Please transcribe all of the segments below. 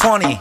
20,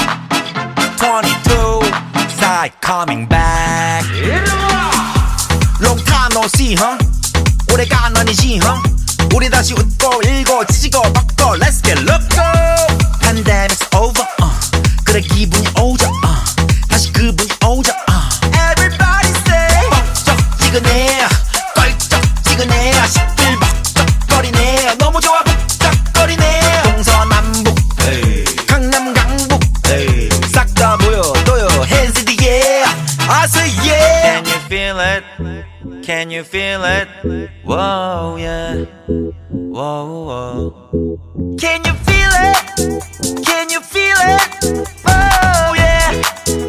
22, side coming back. Long time no see, huh? 오래간 아니지, huh? 우리 다시 웃고 일고 지지고 뻗고 Let's get loco. Pandemic's over, 그래 기분이 오죠, 다시 그분이 오죠, Everybody say 벅적지근해 껄쩍지근해 시끌벅적거리네 너무 좋아 북적거리네 동서남북 강남 강북 싹 다 보여줘요 Hands in the air I say yeah. Can you feel it? Can you feel it? Whoa yeah. Whoa whoa. Can you feel it? Can you feel it? Oh yeah.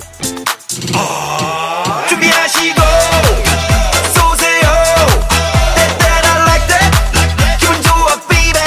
준비하시고 쏘세요. That I like that. 기분 좋아 baby.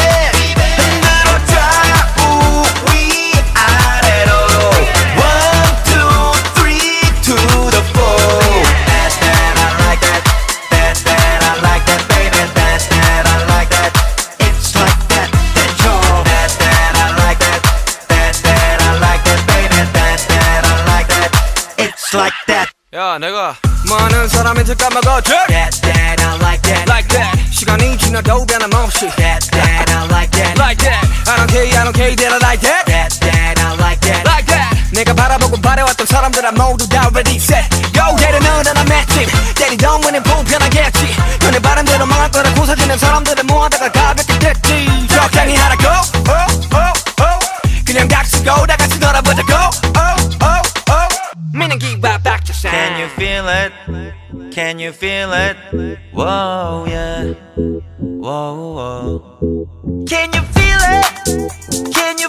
흔들어줘 우위 아래로. 1, 2, 3 to the 4. That I like that. That I like that baby. That I like that. It's like that. That's all. That I like that. That I like that baby. That I like that. It's like that. 야 내가 많은 사람한테 까먹어줘 That I like that. Like that 시간이 지나도 변함없이 That I like that. Like that I don't care that I like that That I like that. Like that 내가 바라보고 바래왔던 사람들아 모두 다 ready set Go 때리는 난 맷집 때리던 문은 불편하겠지 너네 바람대로 망할 거라 고사지는 사람들을 모아다가 가볍게 됐지 적당히 하라고 그냥 닥치고 다 같이 놀아보자고 meaning give back to sound Can you feel it? Can you feel it? Whoa yeah. Whoa whoa. Can you feel it? Can